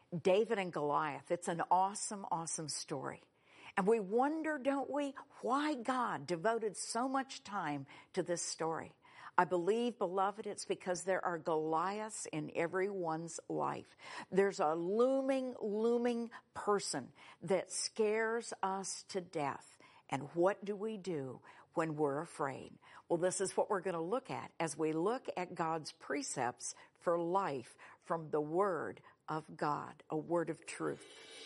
David and Goliath. It's an awesome, awesome story. And we wonder, don't we, why God devoted so much time to this story. I believe, beloved, it's because there are Goliaths in everyone's life. There's a looming person that scares us to death. And what do we do when we're afraid? Well, this is what we're going to look at as we look at God's precepts for life from the Word of God, a word of truth.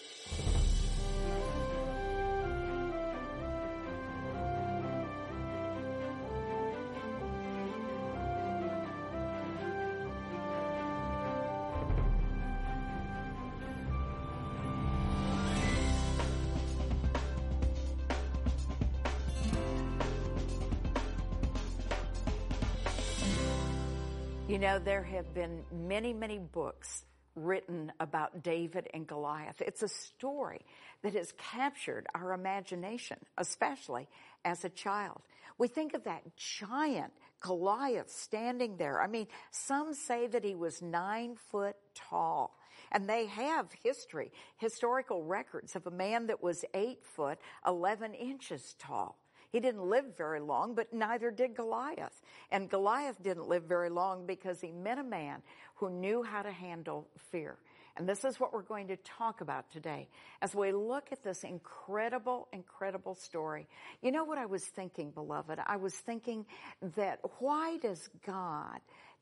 You know, there have been many, many books written about David and Goliath. It's a story that has captured our imagination, especially as a child. We think of that giant Goliath standing there. I mean, some say that he was 9 foot tall. And they have historical records of a man that was 8 foot, 11 inches tall. He didn't live very long, but neither did Goliath. And Goliath didn't live very long because he met a man who knew how to handle fear. And this is what we're going to talk about today as we look at this incredible, incredible story. You know what I was thinking, beloved? I was thinking that why does God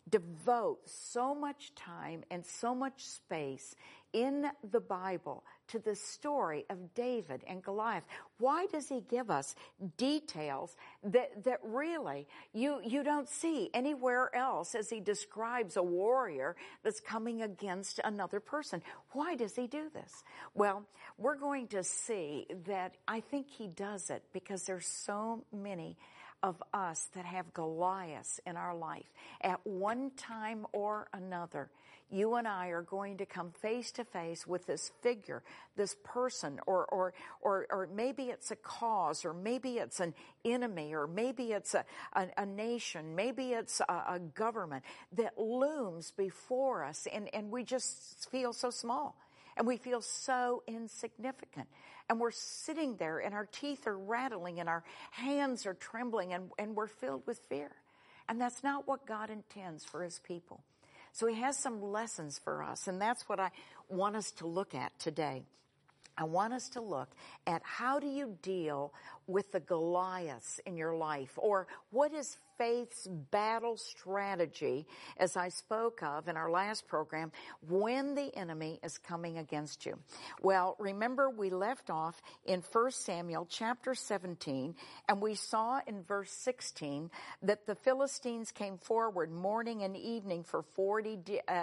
devote so much time and so much space in the Bible to the story of David and Goliath? Why does he give us details that really you don't see anywhere else as he describes a warrior that's coming against another person? Why does he do this? Well, we're going to see that I think he does it because there's so many of us that have Goliaths in our life. At one time or another, you and I are going to come face to face with this figure, this person, or maybe it's a cause, or maybe it's an enemy, or maybe it's a nation, maybe it's a government that looms before us, and we just feel so small. And we feel so insignificant. And we're sitting there and our teeth are rattling and our hands are trembling and we're filled with fear. And that's not what God intends for his people. So he has some lessons for us, and that's what I want us to look at today. I want us to look at how do you deal with the Goliaths in your life, or what is faith's battle strategy, as I spoke of in our last program, when the enemy is coming against you. Well, remember we left off in 1 Samuel chapter 17, and we saw in verse 16 that the Philistines came forward morning and evening for 40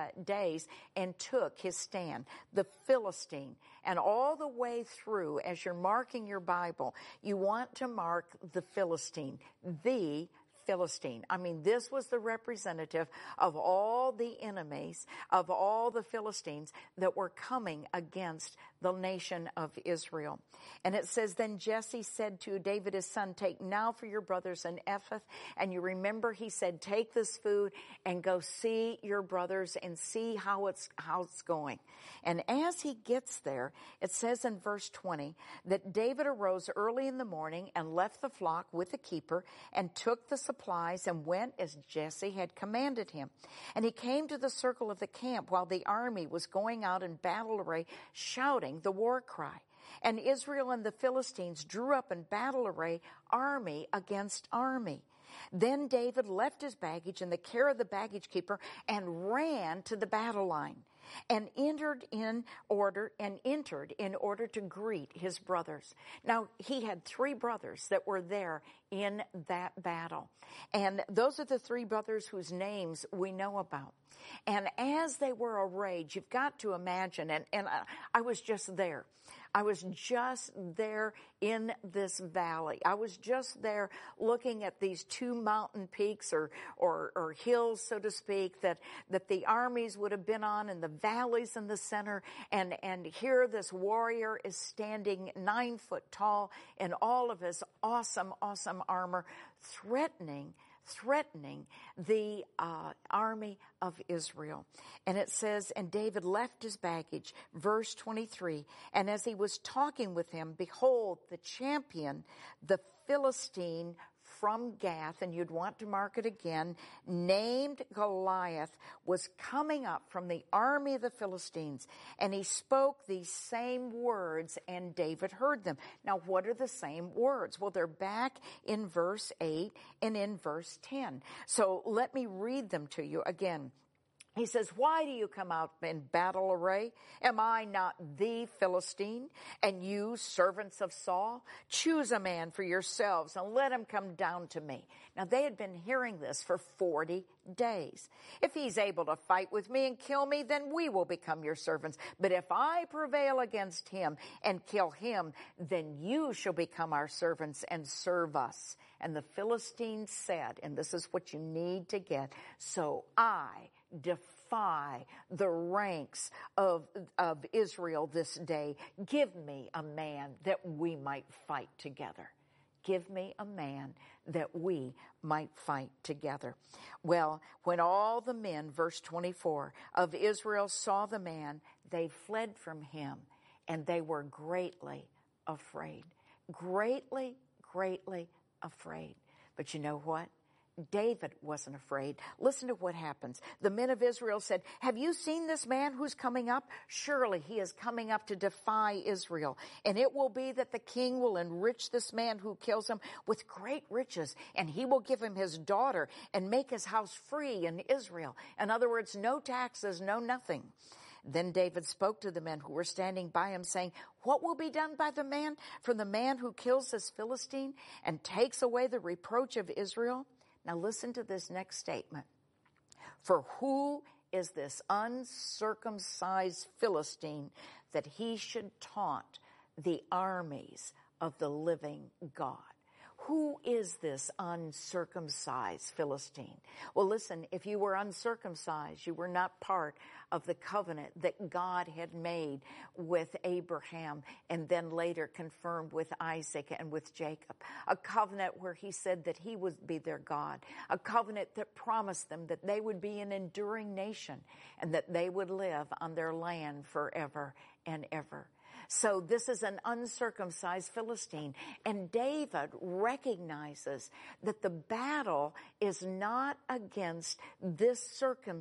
days and took his stand. The Philistine. And all the way through, as you're marking your Bible, you want to mark the Philistine, the Philistine. I mean, this was the representative of all the enemies, of all the Philistines that were coming against the nation of Israel. And it says, then Jesse said to David his son, take now for your brothers an ephah. And you remember he said, take this food and go see your brothers and see how it's going. And as he gets there, it says in verse 20 that David arose early in the morning and left the flock with the keeper and took the supplies and went as Jesse had commanded him. And he came to the circle of the camp while the army was going out in battle array, shouting the war cry. And Israel and the Philistines drew up in battle array, army against army. Then David left his baggage in the care of the baggage keeper and ran to the battle line and entered in order to greet his brothers. Now, he had 3 brothers that were there in that battle. And those are the 3 brothers whose names we know about. And as they were arrayed, you've got to imagine, and I was just there. I was just there in this valley. I was just there looking at these 2 mountain peaks or hills, so to speak, that the armies would have been on, and the valleys in the center. And here this warrior is standing 9 foot tall in all of his awesome, awesome armor, threatening threatening the army of Israel. And it says, and David left his baggage, verse 23, and as he was talking with him, behold, the champion, the Philistine from Gath, and you'd want to mark it again, named Goliath, was coming up from the army of the Philistines, and he spoke these same words, and David heard them. Now, what are the same words? Well, they're back in verse 8 and in verse 10. So let me read them to you again. He says, why do you come out in battle array? Am I not the Philistine? And you, servants of Saul, choose a man for yourselves and let him come down to me. Now, they had been hearing this for 40 days. If he's able to fight with me and kill me, then we will become your servants. But if I prevail against him and kill him, then you shall become our servants and serve us. And the Philistines said, and this is what you need to get, so I defy the ranks of Israel this day. Give me a man that we might fight together. Give me a man that we might fight together. Well, when all the men, verse 24, of Israel saw the man, they fled from him, and they were greatly afraid. Greatly, greatly afraid. But you know what? David wasn't afraid. Listen to what happens. The men of Israel said, have you seen this man who's coming up? Surely he is coming up to defy Israel. And it will be that the king will enrich this man who kills him with great riches, and he will give him his daughter and make his house free in Israel. In other words, no taxes, no nothing. Then David spoke to the men who were standing by him, saying, what will be done by the man from the man who kills this Philistine and takes away the reproach of Israel? Now listen to this next statement. For who is this uncircumcised Philistine that he should taunt the armies of the living God? Who is this uncircumcised Philistine? Well, listen, if you were uncircumcised, you were not part of the covenant that God had made with Abraham and then later confirmed with Isaac and with Jacob. A covenant where he said that he would be their God. A covenant that promised them that they would be an enduring nation and that they would live on their land forever and ever. So this is an uncircumcised Philistine. And David recognizes that the battle is not against this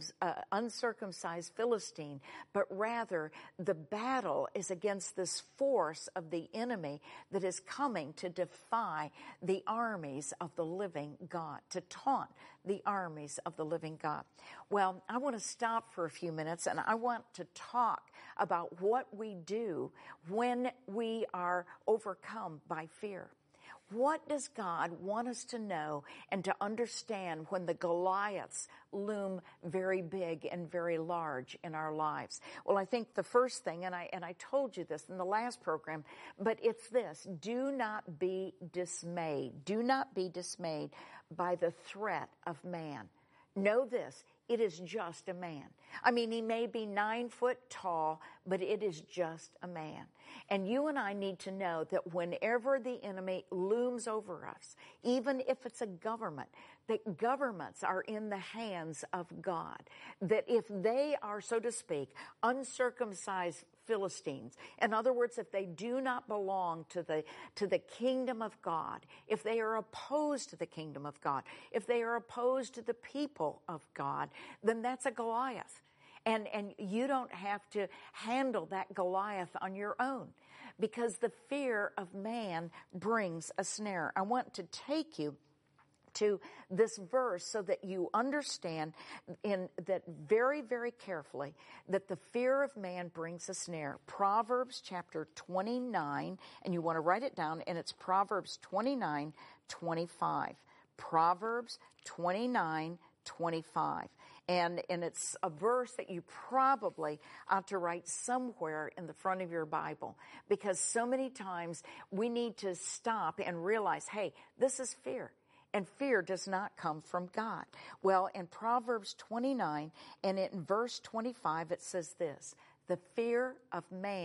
uncircumcised Philistine, but rather the battle is against this force of the enemy that is coming to defy the armies of the living God, to taunt the armies of the living God. Well, I want to stop for a few minutes, and I want to talk about what we do when we are overcome by fear. What does God want us to know and to understand when the Goliaths loom very big and very large in our lives? Well, I think the first thing, and I told you this in the last program, but it's this: do not be dismayed. Do not be dismayed by the threat of man. Know this: it is just a man. I mean, he may be 9 foot tall, but it is just a man. And you and I need to know that whenever the enemy looms over us, even if it's a government, that governments are in the hands of God. That if they are, so to speak, uncircumcised Philistines, in other words, if they do not belong to the kingdom of God, if they are opposed to the kingdom of God, if they are opposed to the people of God, then that's a Goliath. And you don't have to handle that Goliath on your own, because the fear of man brings a snare. I want to take you to this verse so that you understand in that very, very carefully that the fear of man brings a snare. Proverbs chapter 29, and you want to write it down, and it's Proverbs 29:25. Proverbs 29:25. And it's a verse that you probably ought to write somewhere in the front of your Bible, because so many times we need to stop and realize, hey, this is fear. And fear does not come from God. Well, in Proverbs 29 and in verse 25, it says this: the fear of man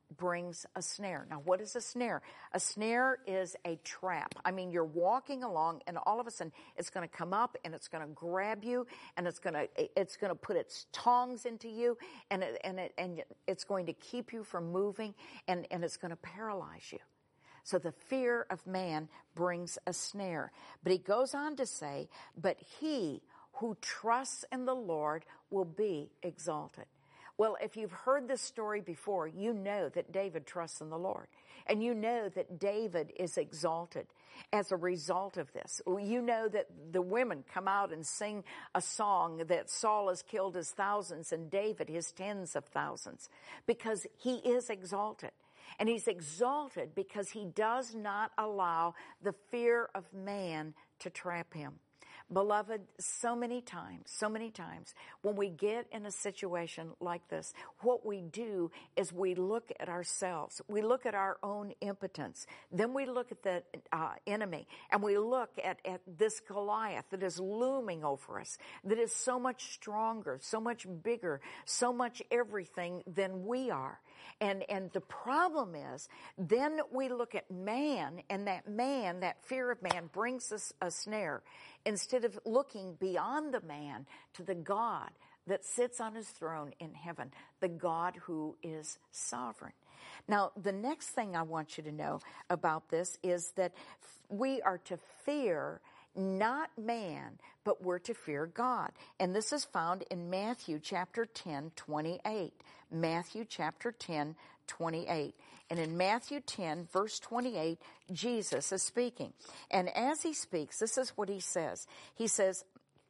brings a snare. Now, what is a snare? A snare is a trap. I mean, you're walking along, and all of a sudden, it's going to come up, and it's going to grab you, and it's going to put its tongs into you, and it's going to keep you from moving, and it's going to paralyze you. So the fear of man brings a snare. But he goes on to say, but he who trusts in the Lord will be exalted. Well, if you've heard this story before, you know that David trusts in the Lord. And you know that David is exalted as a result of this. You know that the women come out and sing a song that Saul has killed his thousands and David his tens of thousands, because he is exalted. And he's exalted because he does not allow the fear of man to trap him. Beloved, so many times, when we get in a situation like this, what we do is we look at ourselves. We look at our own impotence. Then we look at the enemy, and we look at this Goliath that is looming over us, that is so much stronger, so much bigger, so much everything than we are. And the problem is, then we look at man, and that fear of man brings us a snare, instead of looking beyond the man to the God that sits on his throne in heaven, the God who is sovereign. Now, the next thing I want you to know about this is that we are to fear not man, but we're to fear God. And this is found in Matthew chapter 10, 28. Matthew chapter 10, 28. And in Matthew 10, verse 28, Jesus is speaking. And as he speaks, this is what he says. He says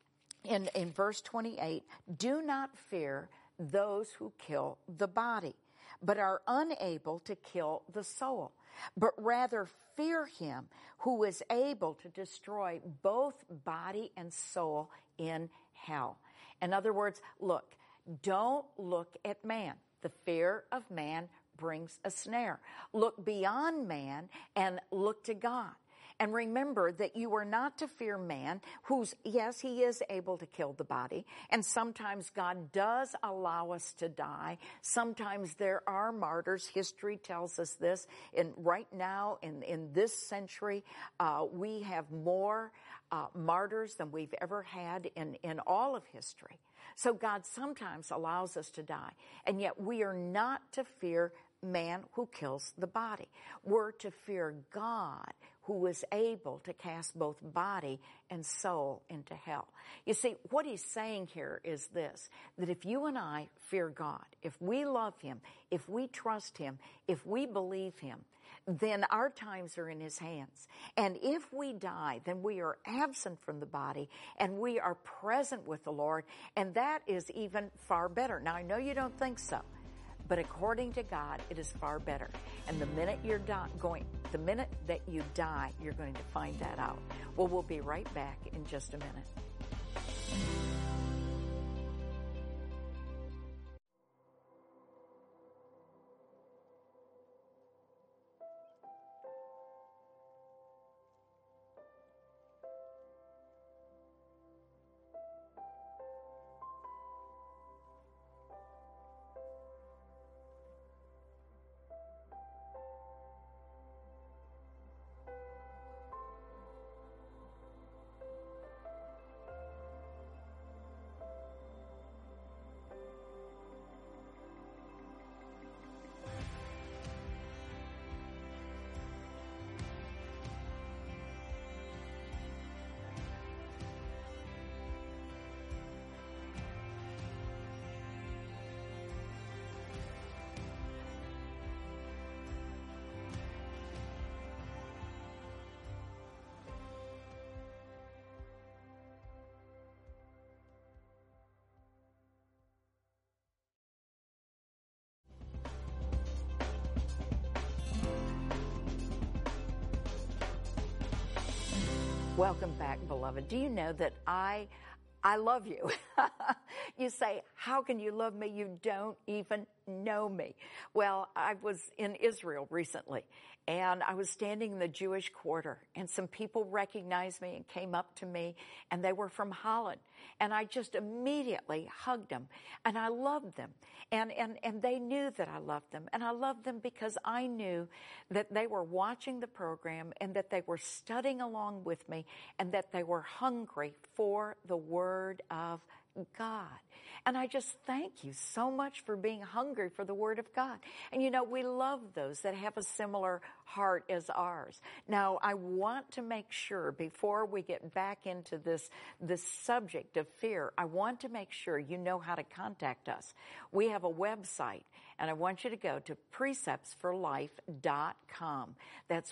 in verse 28, do not fear those who kill the body, but are unable to kill the soul, but rather fear him who is able to destroy both body and soul in hell. In other words, look, don't look at man. The fear of man brings a snare. Look beyond man and look to God. And remember that you are not to fear man, yes, he is able to kill the body. And sometimes God does allow us to die. Sometimes there are martyrs. History tells us this. And right now, in this century, we have more martyrs than we've ever had in all of history. So God sometimes allows us to die. And yet we are not to fear man who kills the body. We're to fear God, who is able to cast both body and soul into hell. You see, what he's saying here is this, that if you and I fear God, if we love him, if we trust him, if we believe him, then our times are in his hands. And if we die, then we are absent from the body and we are present with the Lord, and that is even far better. Now, I know you don't think so, but according to God, it is far better. And the minute the minute that you die, you're going to find that out. Well, we'll be right back in just a minute. Welcome back, beloved. Do you know that I love you? You say, how can you love me? You don't even know me. Well, I was in Israel recently, and I was standing in the Jewish quarter, and some people recognized me and came up to me, and they were from Holland. And I just immediately hugged them, and I loved them. And they knew that I loved them. And I loved them because I knew that they were watching the program and that they were studying along with me and that they were hungry for the Word of God. And I just thank you so much for being hungry for the Word of God. And you know, we love those that have a similar heart as ours. Now, I want to make sure before we get back into this subject of fear, I want to make sure you know how to contact us. We have a website, and I want you to go to preceptsforlife.com. That's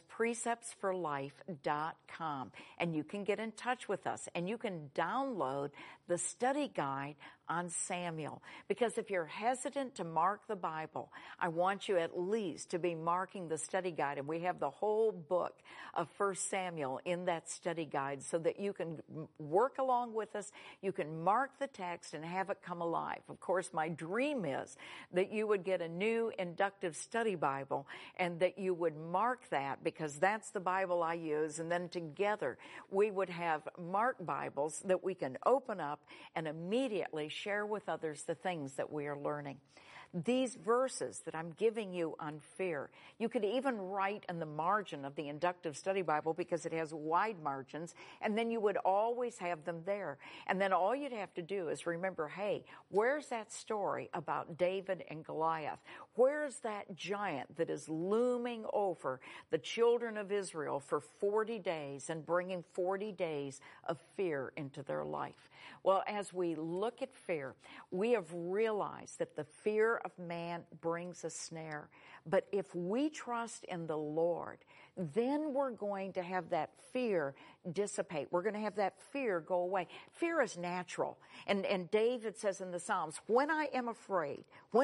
preceptsforlife.com. And you can get in touch with us, and you can download the study guide on Samuel. Because if you're hesitant to mark the Bible, I want you at least to be marking the study guide. And we have the whole book of 1 Samuel in that study guide so that you can work along with us. You can mark the text and have it come alive. Of course, my dream is that you would get a new inductive study Bible and that you would mark that, because that's the Bible I use. And then together we would have marked Bibles that we can open up and immediately share with others the things that we are learning. These verses that I'm giving you on fear, you could even write in the margin of the Inductive Study Bible because it has wide margins, and then you would always have them there. And then all you'd have to do is remember, hey, where's that story about David and Goliath? Where's that giant that is looming over the children of Israel for 40 days and bringing 40 days of fear into their life? Well, as we look at fear, we have realized that the fear of man brings a snare. But if we trust in the Lord, then we're going to have that fear dissipate. We're going to have that fear go away. Fear is natural. And David says in the Psalms, when I'm afraid,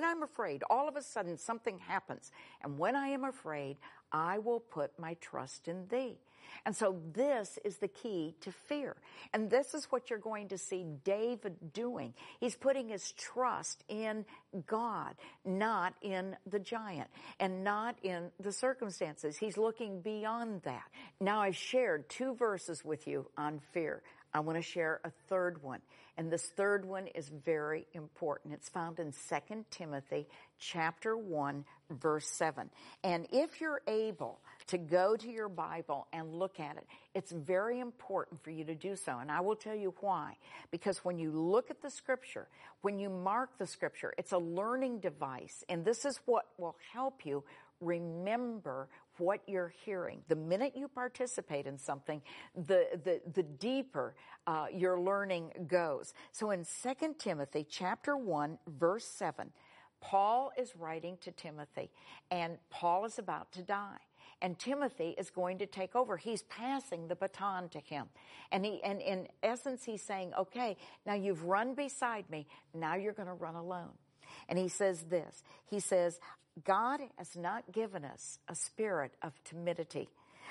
all of a sudden something happens. And when I am afraid, I will put my trust in thee. And so this is the key to fear. And this is what you're going to see David doing. He's putting his trust in God, not in the giant and not in the circumstances. He's looking beyond that. Now, I've shared 2 verses with you on fear. I want to share a third one. And this third one is very important. It's found in 2 Timothy chapter 1, verse 7. And if you're able to go to your Bible and look at it, it's very important for you to do so. And I will tell you why. Because when you look at the Scripture, when you mark the Scripture, it's a learning device. And this is what will help you remember what you're hearing. The minute you participate in something, the deeper your learning goes. So in 2 Timothy chapter 1, verse 7, Paul is writing to Timothy, and Paul is about to die. And Timothy is going to take over. He's passing the baton to him. And in essence, he's saying, okay, now you've run beside me. Now you're going to run alone. And he says this. He says, God has not given us a spirit of timidity,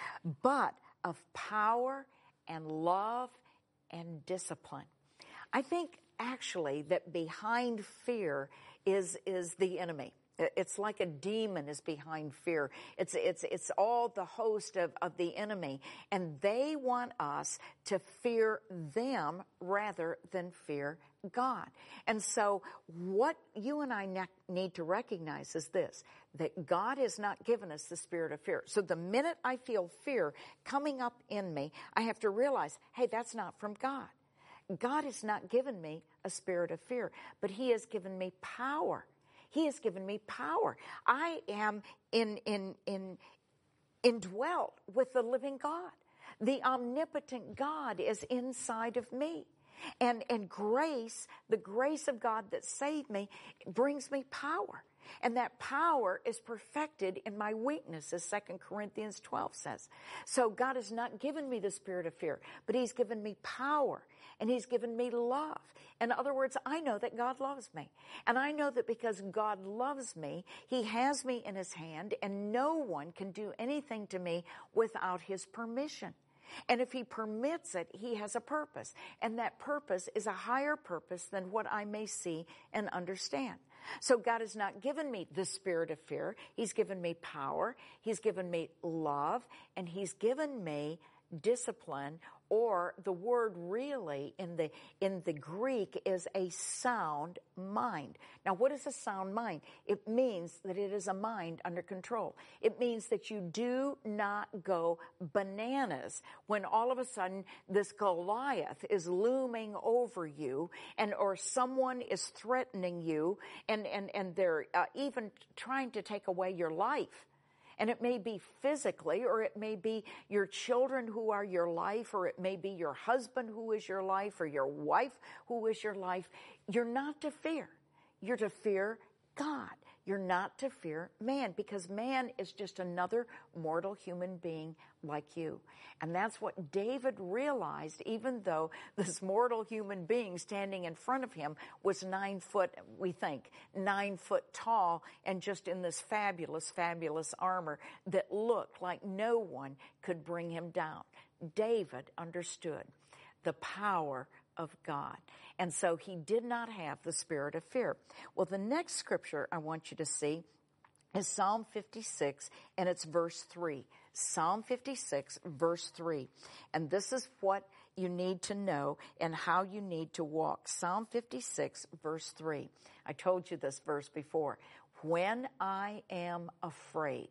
but of power and love and discipline. I think actually that behind fear is the enemy. It's like a demon is behind fear. It's all the host of the enemy. And they want us to fear them rather than fear God. And so what you and I need to recognize is this, that God has not given us the spirit of fear. So the minute I feel fear coming up in me, I have to realize, hey, that's not from God. God has not given me a spirit of fear, but He has given me power. He has given me power. I am indwelt with the living God. The omnipotent God is inside of me. And grace, the grace of God that saved me, brings me power. And that power is perfected in my weakness, as 2 Corinthians 12 says. So God has not given me the spirit of fear, but He's given me power, and He's given me love. In other words, I know that God loves me. And I know that because God loves me, He has me in His hand, and no one can do anything to me without His permission. And if he permits it, he has a purpose. And that purpose is a higher purpose than what I may see and understand. So God has not given me the spirit of fear. He's given me power. He's given me love. And he's given me discipline, or the word really in the Greek is a sound mind. Now, what is a sound mind? It means that it is a mind under control. It means that you do not go bananas when all of a sudden this Goliath is looming over you, or someone is threatening you, and they're even trying to take away your life. And it may be physically, or it may be your children who are your life, or it may be your husband who is your life, or your wife who is your life. You're not to fear. You're to fear God. You're not to fear man, because man is just another mortal human being like you. And that's what David realized, even though this mortal human being standing in front of him was 9 foot, we think, 9 foot tall, and just in this fabulous, fabulous armor that looked like no one could bring him down. David understood the power of God. And so he did not have the spirit of fear. Well, the next scripture I want you to see is Psalm 56, and it's verse 3. Psalm 56, verse 3. And this is what you need to know and how you need to walk. Psalm 56, verse 3. I told you this verse before. When I am afraid,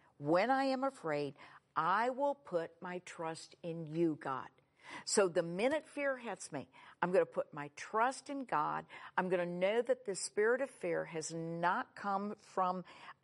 I will put my trust in you, God. So the minute fear hits me, I'm going to put my trust in God. I'm going to know that the spirit of fear has not come from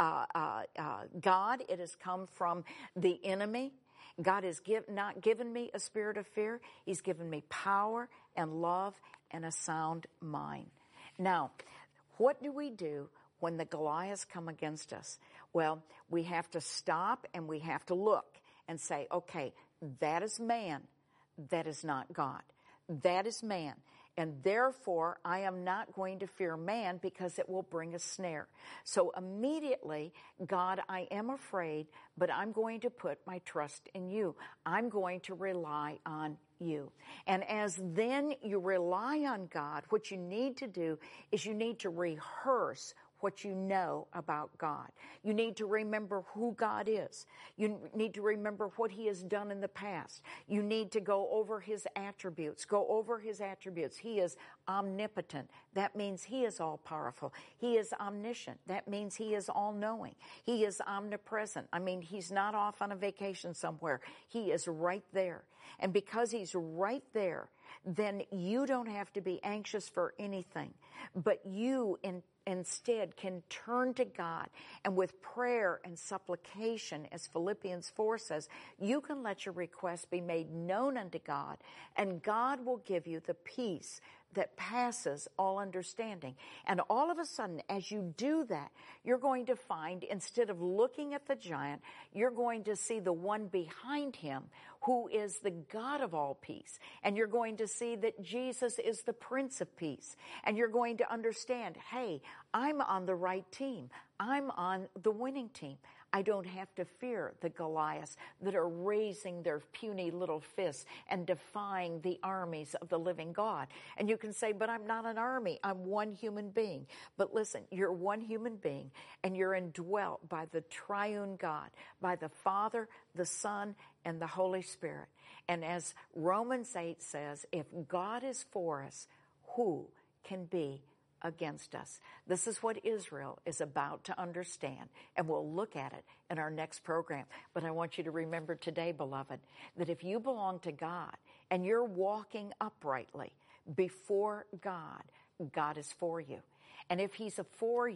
God. It has come from the enemy. God has not given me a spirit of fear. He's given me power and love and a sound mind. Now, what do we do when the Goliaths come against us? Well, we have to stop and we have to look and say, okay, that is man. That is not God. That is man. And therefore, I am not going to fear man, because it will bring a snare. So immediately, God, I am afraid, but I'm going to put my trust in you. I'm going to rely on you. And as then you rely on God, what you need to do is you need to rehearse what you know about God. You need to remember who God is. You need to remember what he has done in the past. You need to go over his attributes. Go over his attributes. He is omnipotent. That means he is all-powerful. He is omniscient. That means he is all-knowing. He is omnipresent. I mean, he's not off on a vacation somewhere. He is right there. And because he's right there, then you don't have to be anxious for anything. But you instead can turn to God, and with prayer and supplication, as Philippians 4 says, you can let your requests be made known unto God, and God will give you the peace that passes all understanding. And all of a sudden, as you do that, you're going to find, instead of looking at the giant, you're going to see the one behind him, who is the God of all peace. And you're going to see that Jesus is the Prince of Peace. And you're going to understand, hey, I'm on the right team. I'm on the winning team. I don't have to fear the Goliaths that are raising their puny little fists and defying the armies of the living God. And you can say, but I'm not an army. I'm one human being. But listen, you're one human being, and you're indwelt by the triune God, by the Father, the Son, and the Holy Spirit. And as Romans 8 says, if God is for us, who can be against us? This is what Israel is about to understand, and we'll look at it in our next program. But I want you to remember today, beloved, that if you belong to God and you're walking uprightly before God, God is for you. And if he's for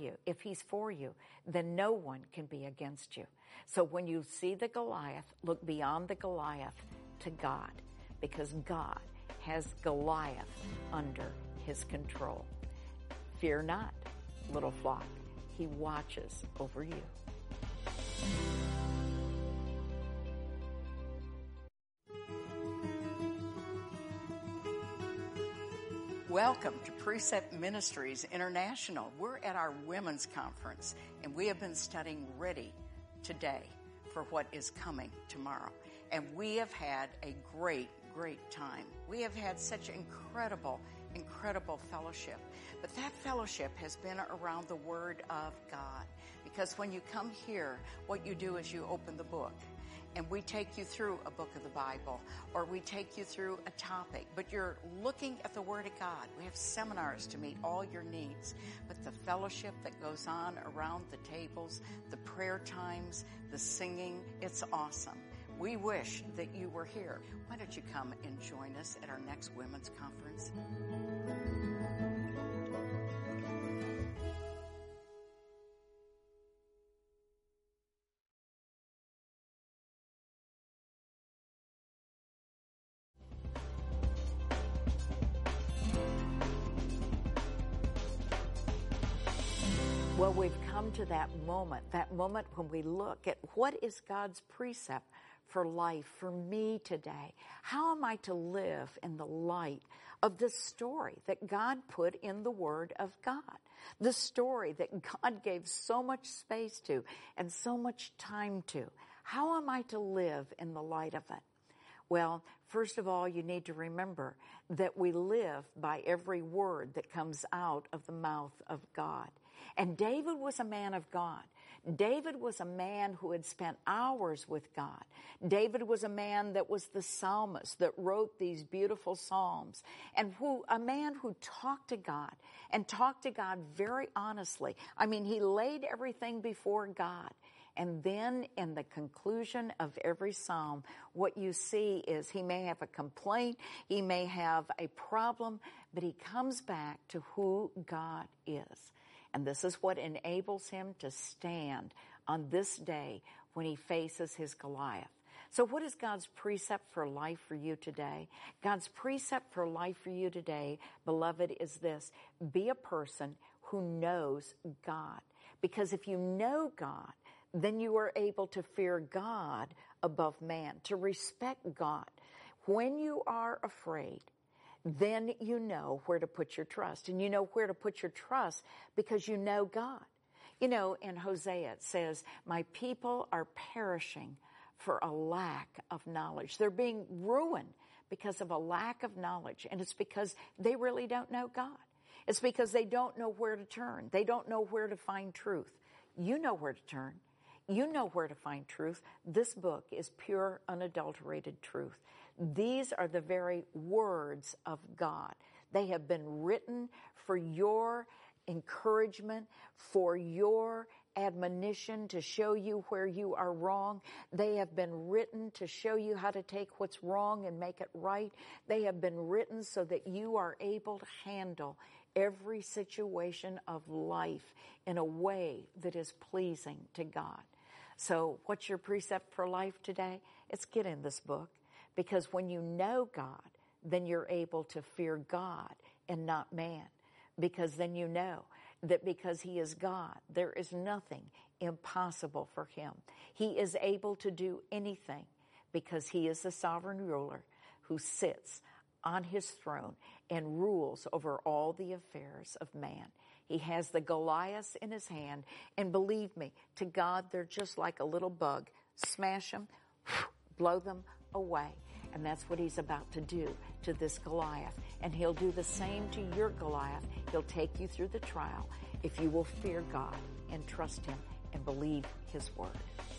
you, then no one can be against you. So when you see the Goliath, look beyond the Goliath to God, because God has Goliath under his control. Fear not, little flock. He watches over you. Welcome to Precept Ministries International. We're at our women's conference, and we have been studying Ready today for what is coming tomorrow. and we have had a great time. We have had such incredible fellowship. But that fellowship has been around the Word of God. Because when you come here, what you do is you open the book. And we take you through a book of the Bible, or we take you through a topic, but you're looking at the Word of God. We have seminars to meet all your needs, but the fellowship that goes on around the tables, the prayer times, the singing, it's awesome. We wish that you were here. Why don't you come and join us at our next women's conference? Well, we've come to that moment when we look at what is God's precept for life for me today. How am I to live in the light of this story that God put in the Word of God? The story that God gave so much space to and so much time to. How am I to live in the light of it? Well, first of all, you need to remember that we live by every word that comes out of the mouth of God. And David was a man of God. David was a man who had spent hours with God. David was a man that was the psalmist that wrote these beautiful psalms, and a man who talked to God and talked to God very honestly. I mean, he laid everything before God. And then in the conclusion of every psalm, what you see is he may have a complaint, he may have a problem, but he comes back to who God is. And this is what enables him to stand on this day when he faces his Goliath. So what is God's precept for life for you today? God's precept for life for you today, beloved, is this: be a person who knows God. Because if you know God, then you are able to fear God above man, to respect God. When you are afraid, then you know where to put your trust. And you know where to put your trust because you know God. You know, in Hosea it says, my people are perishing for a lack of knowledge. They're being ruined because of a lack of knowledge. And it's because they really don't know God. It's because they don't know where to turn. They don't know where to find truth. You know where to turn. You know where to find truth. This book is pure, unadulterated truth. These are the very words of God. They have been written for your encouragement, for your admonition, to show you where you are wrong. They have been written to show you how to take what's wrong and make it right. They have been written so that you are able to handle every situation of life in a way that is pleasing to God. So what's your precept for life today? It's get in this book, because when you know God, then you're able to fear God and not man, because then you know that because he is God, there is nothing impossible for him. He is able to do anything because he is the sovereign ruler who sits on his throne and rules over all the affairs of man. He has the Goliaths in his hand, and believe me, to God, they're just like a little bug. Smash them, blow them away. And that's what he's about to do to this Goliath. And he'll do the same to your Goliath. He'll take you through the trial if you will fear God and trust him and believe his word.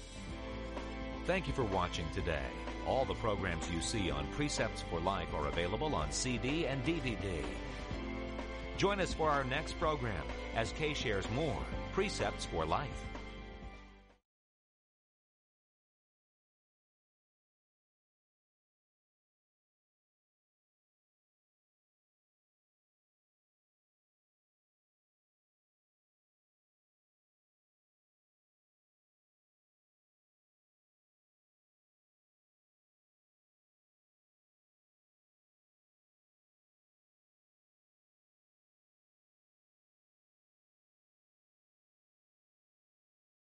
Thank you for watching today. All the programs you see on Precepts for Life are available on CD and DVD. Join us for our next program as Kay shares more Precepts for Life.